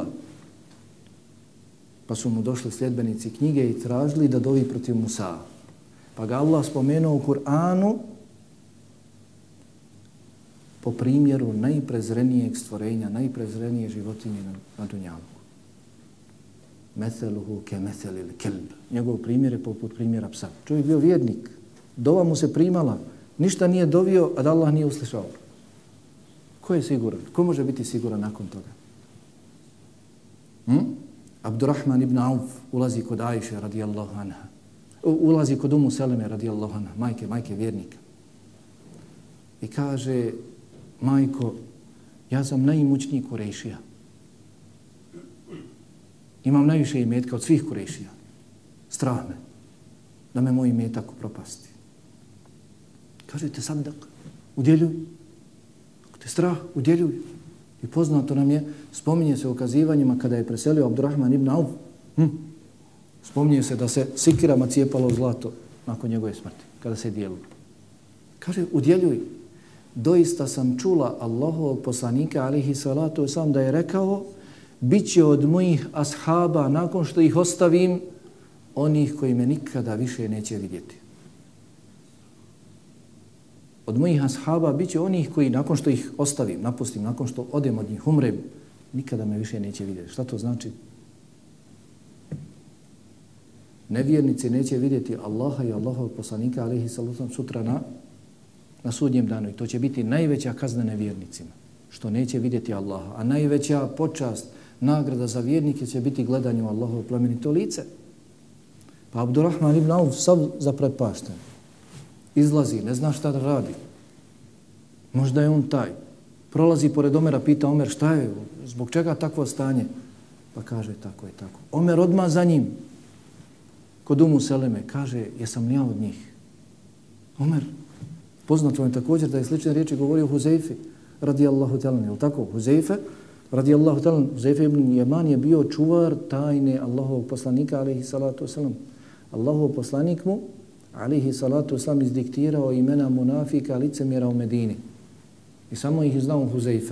Pa su mu došli sljedbenici knjige i tražili da dovi protiv Musa. Pa ga Allah spomenuo u Kur'anu po primjeru najprezrenijeg stvorenja, najprezrenije životinje na dunjalu. Metheluhu ke methelil kelb. Njegov primjer je poput primjera psa. Čovjek bio vjernik. Dova mu se primala. Ništa nije dovio, a da Allah nije uslišao. Ko je siguran? Ko može biti siguran nakon toga? Abdurrahman ibn Auf ulazi kod Ajše radijallahu anha. Ulazi kod Umu Seleme radijallahu anha, majke vjernika. I kaže, majko, ja sam najimućniji Kurejšija. Imam najviše imetka od svih Kurejšija. Strah me da me moj imetak propasti. Kažete sadak, udjeljuj. Ako te strah, udjeljuj. I poznato nam je, spominje se u ukazivanjima kada je preselio Abdurrahman ibn Auf. Spominje se da se sikirama cijepalo zlato nakon njegove smrti, kada se dijelilo. Kaže, udjeljuj. Doista sam čula Allahovog poslanika, alihi salatu wasalam, da je rekao, Biće od mojih ashaba, nakon što ih ostavim, onih koji me nikada više neće vidjeti. Od mojih ashaba biće onih koji nakon što ih ostavim, napustim, nakon što odem od njih, umrem, nikada me više neće vidjeti. Šta to znači? Nevjernici neće vidjeti Allaha i Allahovog poslanika alejhi salatu vesselam sutra na sudnjem danu. I to će biti najveća kazna nevjernicima, što neće vidjeti Allaha. A najveća počast, nagrada za vjernike će biti gledanje u Allahovo plemenito lice. Pa Abdurrahman ibn Auf sav zaprepašten. Izlazi, ne zna šta da radi. Možda je on taj. Prolazi pored Omera, pita Omer šta je, zbog čega takvo stanje? Pa kaže tako je tako. Omer odmah za njim. Kod Umu Seleme kaže, jesam li ja od njih? Omer, poznato je također da je slične riječi govorio Huzeifi radijallahu ta'ala, je li tako? Huzeife radijallahu ta'ala, Huzeife ibn Jeman je bio čuvar tajne Allahovog poslanika alejhi salatu vesselam. Allahov poslanik mu alejhi salatu vesselam izdiktirao imena munafika, licemjera u Medini. I samo ih znao Huzeife.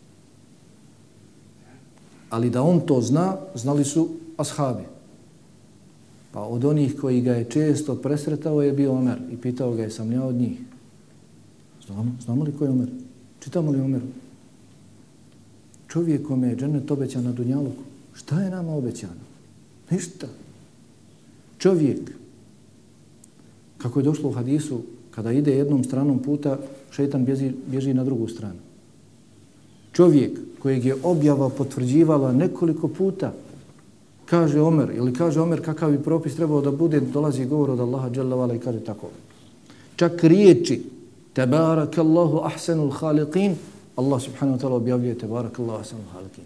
Ali da on to zna, znali su ashabi. Pa od onih koji ga je često presretao je bio Omer i pitao ga jesam li ja od njih. Znamo li ko je Omer? Čitamo li Omeru? Čovjek kome je džennet obećan na dunjaluku. Šta je nama obećano? Ništa. Čovjek, kako je došlo u hadisu, kada ide jednom stranom puta, šejtan bježi na drugu stranu. Čovjek kojeg je objava potvrđivala nekoliko puta, kaže Omer, ili kaže Omer kakav bi propis trebao da bude, dolazi govor od Allaha dželle ve ala i kaže tako. Čak riječi Tebarakallahu ahsanul khaliqin, Allah subhanahu wa ta'ala objavljuje Tebarakallahu ahsanul khaliqin.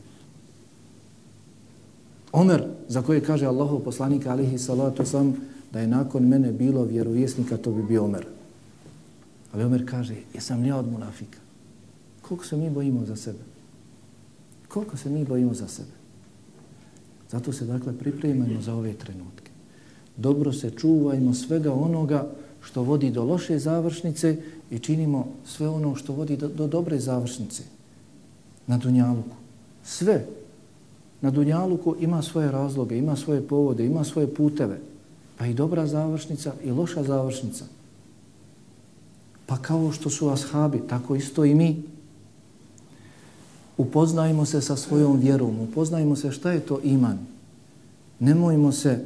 Omer, za koje kaže Allahov poslanik alejhi salatu vesselam da je nakon mene bilo vjerovjesnika, to bi bio Omer. Ali Omer kaže, jesam li ja od munafika? Koliko se mi bojimo za sebe? Koliko se mi bojimo za sebe? Zato se dakle pripremajmo za ove trenutke. Dobro se čuvajmo svega onoga što vodi do loše završnice i činimo sve ono što vodi do dobre završnice na dunjaluku. Sve na dunjaluku ima svoje razloge, ima svoje povode, ima svoje puteve. Pa i dobra završnica i loša završnica. Pa kao što su ashabi, tako isto i mi. Upoznajmo se sa svojom vjerom, upoznajmo se šta je to iman. Nemojmo se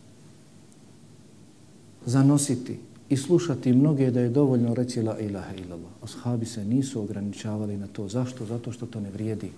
zanositi i slušati mnoge da je dovoljno reći la ilaha illallah. Ashabi se nisu ograničavali na to. Zašto? Zato što to ne vrijedi.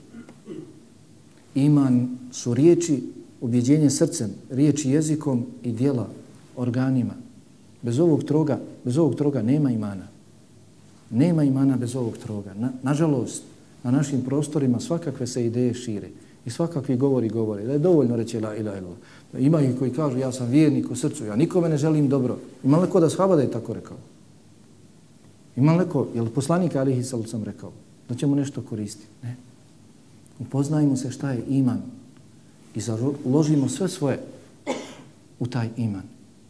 Iman su riječi, ubjeđenje srcem, riječi jezikom i djela organima. Bez ovog troga nema imana. Nema imana bez ovog troga. Nažalost, na našim prostorima svakakve se ideje šire i svakakvi govori. Da je dovoljno reći la ilaha illallah. Ima ih koji kažu ja sam vjernik u srcu, ja nikome ne želim dobro. Ima li ko da ashaba da je tako rekao? Ima li ko, je li poslanik alejhi salatu vesselam rekao da ćemo nešto koristiti? Ne. Upoznajmo se šta je iman i uložimo sve svoje u taj iman.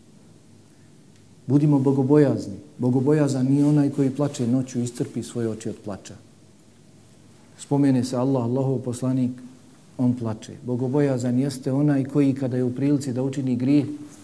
Budimo bogobojazni. Bogobojazan nije onaj koji plače noću i iscrpi svoje oči od plača. Spomene se Allah, Allahov poslanik, on plače. Bogobojazan jeste onaj koji kada je u prilici da učini grijeh,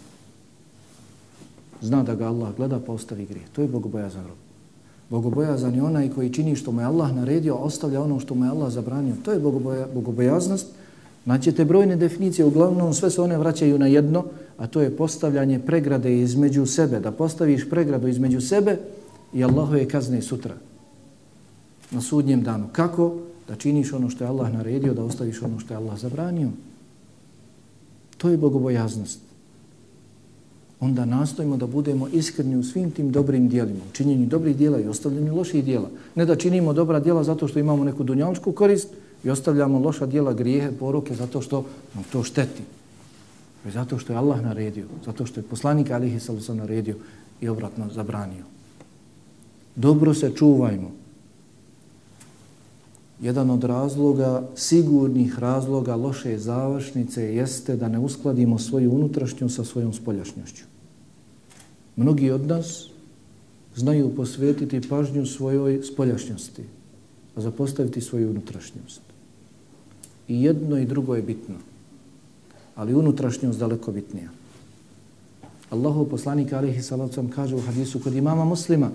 zna da ga Allah gleda pa ostavi grijeh. To je bogobojazan rob. Bogobojazan je onaj koji čini što mu je Allah naredio, a ostavlja ono što mu je Allah zabranio. To je bogobojaznost. Naćete brojne definicije, uglavnom sve se one vraćaju na jedno, a to je postavljanje pregrade između sebe. Da postaviš pregradu između sebe i Allahove kazne sutra. Na sudnjem danu. Kako? Da činiš ono što je Allah naredio, da ostaviš ono što je Allah zabranio. To je bogobojaznost. Onda nastojimo da budemo iskreni u svim tim dobrim dijelima, u činjenju dobrih dijela i ostavljanju loših dijela. Ne da činimo dobra dijela zato što imamo neku dunjalučku korist i ostavljamo loša dijela, grijehe, poruke zato što nam to šteti. I zato što je Allah naredio, zato što je poslanik alejhi salatu vesselam naredio i obratno zabranio. Dobro se čuvajmo. Jedan od razloga, sigurnih razloga loše završnice jeste da ne uskladimo svoju unutrašnju sa svojom spoljašnjošću. Mnogi od nas znaju posvetiti pažnju svojoj spoljašnjosti, a zapostaviti svoju unutrašnjost. I jedno i drugo je bitno. Ali unutrašnjost daleko bitnija. Allahov poslanik alejhi salatu vesselam kaže u hadisu kod imama Muslima: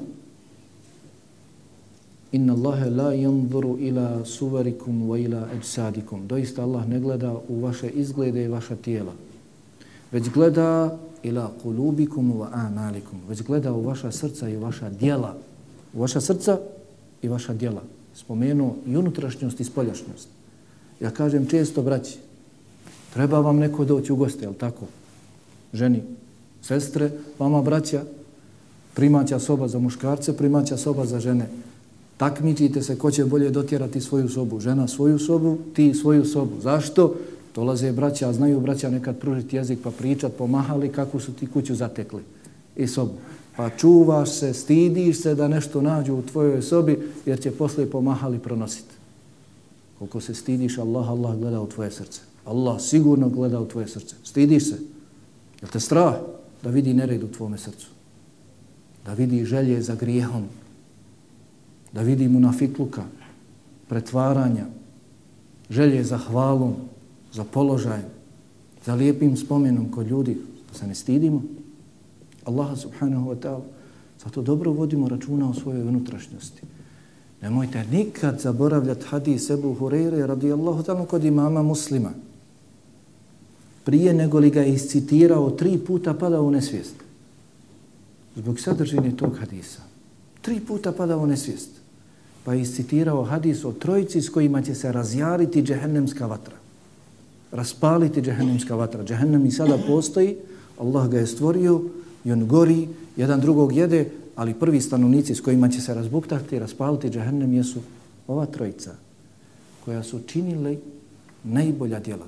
Inna Allahe la yanzuru ila suvarikum wa ila ajsadikum. Doista Allah ne gleda u vaše izglede i vaša tijela, već gleda ila kulubikum wa amalikum. Već gleda u vaša srca i vaša djela. U vaša srca i vaša djela. Spomenuo i unutrašnjost i spoljašnjost. Ja kažem često braći, treba vam neko doći u goste, jel tako? Ženi, sestre, vama braća, primaća soba za muškarce, primaća soba za žene. Takmičite se ko će bolje dotjerati svoju sobu. Žena svoju sobu, ti svoju sobu. Zašto? Dolaze braća, a znaju braća nekad pružiti jezik pa pričat, pomahali kako su ti kuću zatekli i sobu. Pa čuvaš se, stidiš se da nešto nađu u tvojoj sobi jer će poslije pomahali pronositi. Koliko se stidiš, Allah gleda u tvoje srce. Allah sigurno gleda u tvoje srce. Stidiš se. Jel te strah da vidi nered u tvome srcu? Da vidi želje za grijehom? Da vidi munafikluka, pretvaranja, želje za hvalom, za položajem, za lijepim spomenom kod ljudi? Da se ne stidimo Allaha subhanahu wa ta'ala. Zato dobro vodimo računa o svojoj unutrašnjosti. Nemojte nikad zaboravljati hadis Ebu Hureyre radijallahu ta'ala kod imama Muslima. Prije nego li ga je iscitirao 3 puta padao u nesvijest. Zbog sadržine tog hadisa. 3 puta padao u nesvijest. Pa je iscitirao hadis o trojici s kojima će se razjariti džehennemska vatra. Raspaliti džehennemska vatra. Džehennem i sada postoji, Allah ga je stvorio i on gori, jedan drugog jede, ali prvi stanovnici s kojima će se razbuktati i raspaliti džehennem jesu ova trojica koja su činili najbolja djela.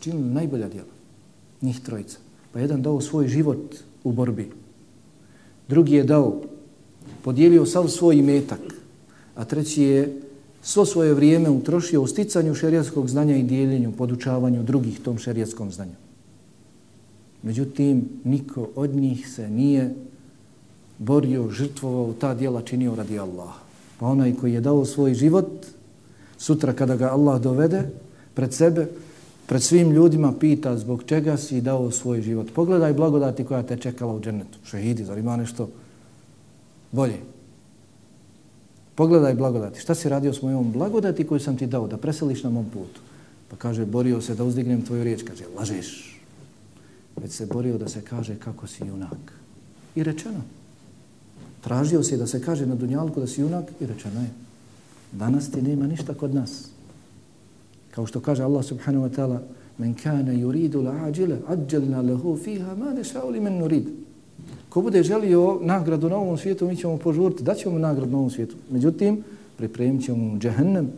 Njih trojica. Pa jedan dao svoj život u borbi. Drugi je dao, podijelio sav svoj imetak, a treći je svo svoje vrijeme utrošio u sticanju šerijatskog znanja i dijeljenju, podučavanju drugih tom šerijatskom znanju. Međutim, niko od njih se nije borio, žrtvovao, ta djela činio radi Allaha. Pa onaj koji je dao svoj život, sutra kada ga Allah dovede pred sebe, pred svim ljudima pita zbog čega si dao svoj život. Pogledaj blagodati koja te čekala u džennetu. Šehidi, zar ima nešto bolje? Pogledaj blagodati. Šta si radio s mojom blagodati koju sam ti dao da preseliš na mom putu? Pa kaže, borio se da uzdignem tvoju riječ. Kaže, lažeš. Već se borio da se kaže kako si junak. I rečeno. Tražio se da se kaže na dunjalku da si junak i rečeno je. Danas ti nema ništa kod nas. Kao što kaže Allah subhanahu wa ta'ala, men kana yuridu l'ajile, ađelna lehu fiha, ma nešao li men nurid. Ko bude želio nagradu na ovom svijetu, mi ćemo požuriti, daćemo nagradu na ovom svijetu. Međutim, pripremit ćemo mu džehennem.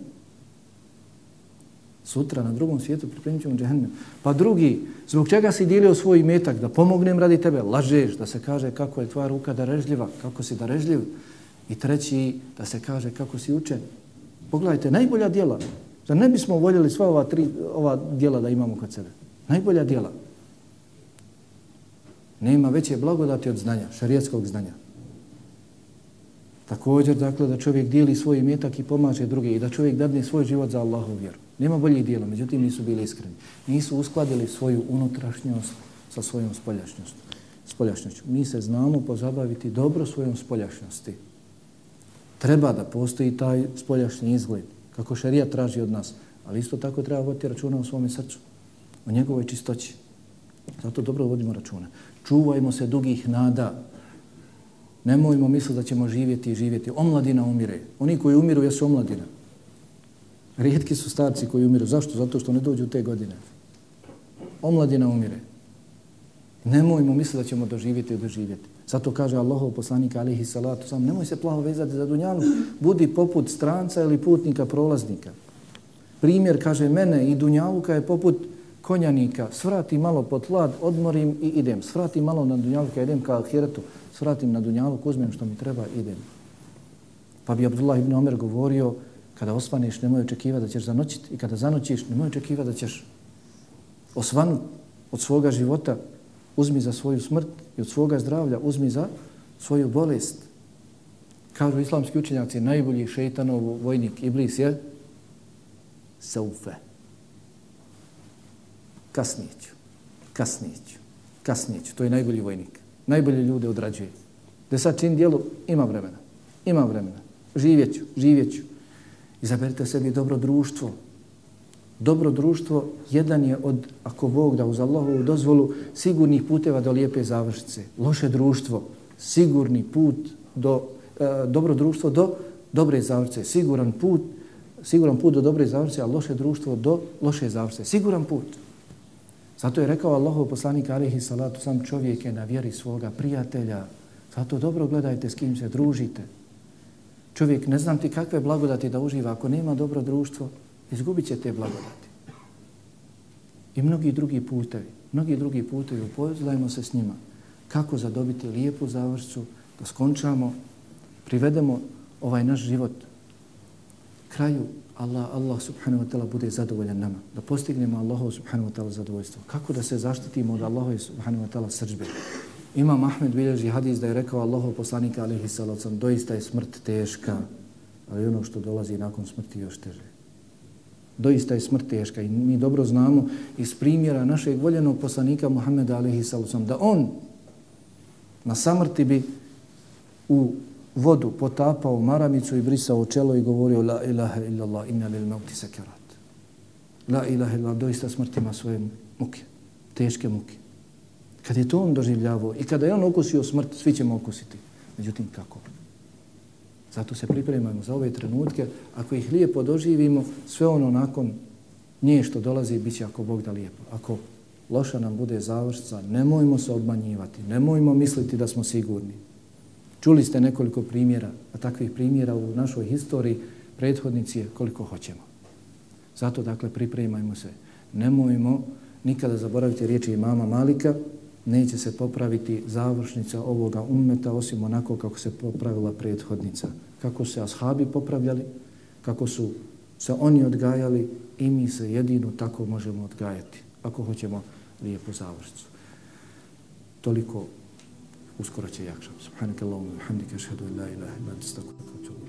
Sutra na drugom svijetu pripremit ćemo džehennem. Pa drugi, zbog čega si dijelio svoj imetak, da pomognem radi tebe, lažeš, da se kaže kako je tvoja ruka darežljiva, kako si darežljiv. I treći, da se kaže kako si učen. Pogledajte, najbolja djela. Zar ne bismo voljeli sva ova djela da imamo kod sebe? Najbolja djela. Nema veće blagodati od znanja, šerijatskog znanja. Također, dakle, da čovjek dijeli svoj imetak i pomaže druge i da čovjek dadne svoj život za Allahovu vjeru. Nema boljih djela, međutim nisu bili iskreni. Nisu uskladili svoju unutrašnjost sa svojom spoljašnjošću. Mi se znamo pozabaviti dobro svojom spoljašnjosti. Treba da postoji taj spoljašnji izgled, kako šerijat traži od nas, ali isto tako treba voditi računa o svome srcu, o njegovoj čistoći. Zato dobro vodimo računa. Čuvajmo se dugih nada. Nemojmo misliti da ćemo živjeti i živjeti. Omladina umire. Oni koji umiru jesu omladina. Rijetki su starci koji umiru. Zašto? Zato što ne dođu te godine. Omladina umire. Nemojmo misliti da ćemo doživjeti i doživjeti. Zato kaže Allahov poslanik alejhi salatu vesselam, nemoj se plaho vezati za dunjalu, budi poput stranca ili putnika prolaznika. Primjer, kaže, mene i dunjaluka je poput konjanika. Svrati malo pod hlad, odmorim i idem. Svrati malo na dunjaluka, idem ka ahiretu. Svratim na dunjaluk, uzmem što mi treba, idem. Pa bi Abdullah ibn Omer govorio, kada osvaneš, nemoj očekivati da ćeš zanoćiti. I kada zanoćiš, nemoj očekivati da ćeš osvanuti od svoga života. Uzmi za svoju smrt i od svoga zdravlja uzmi za svoju bolest. Kažu islamski učenjaci, najbolji šejtanov vojnik Iblis je saufe. kasnije ću. To je najbolji vojnik. Najbolje ljude odrađuje. Da sad čin dijelu, ima vremena. Živjet ću. Izaberite sebi dobro društvo. Dobro društvo jedan je od, ako Bog da uz Allahovu dozvolu, sigurnih puteva do lijepe završnice. Loše društvo, sigurni put do, dobro društvo do dobre završnice. Siguran put do dobre završnice, a loše društvo do loše završnice. Siguran put. Zato je rekao Allahov poslanik alejhi salatu sam čovjek je na vjeri svoga prijatelja. Zato dobro gledajte s kim se družite. Čovjek ne znam ti kakve blagodati da uživa. Ako nema dobro društvo, izgubit će te blagodati. I mnogi drugi putevi, upoznajmo se s njima. Kako zadobiti lijepu završnicu, da skončamo, privedemo ovaj naš život kraju, Allah subhanahu wa ta'ala bude zadovoljan nama. Da postignemo Allahu subhanahu wa ta'ala zadovoljstvo. Kako da se zaštitimo od Allahu subhanahu wa ta'ala srdžbe. Imam Ahmed bilježi hadis da je rekao Allahov poslanik alejhi salatu vesselam, doista je smrt teška, ali ono što dolazi nakon smrti još teže. Doista je smrt teška i mi dobro znamo iz primjera našeg voljenog poslanika Muhameda alejhi salatu vesselam da on na samrti bi u vodu potapao maramicu i brisao čelo i govorio la ilaha illallah inna lil mauti sakarat. La ilaha illallah, doista smrt ima svoje muke, teške muke. Kad je to on doživljavao i kada je on okusio smrt, svi ćemo okusiti. Međutim, kako? Zato se pripremamo za ove trenutke. Ako ih lijepo doživimo, sve ono nakon nje što dolazi bit će ako Bog da lijepo. Ako loša nam bude završnica, nemojmo se obmanjivati, nemojmo misliti da smo sigurni. Čuli ste nekoliko primjera, a takvih primjera u našoj historiji prethodnici je koliko hoćemo. Zato, dakle, pripremajmo se. Nemojmo nikada zaboraviti riječi imama Malika, neće se popraviti završnica ovoga ummeta osim onako kako se popravila prethodnica. Kako se ashabi popravljali, kako su se oni odgajali i mi se jedino tako možemo odgajati ako hoćemo lijepu završnicu. Toliko, uskoro će jakšam. Subhanakallahumma wa bihamdika ashhadu an la ilaha illa anta astaghfiruka wa atubu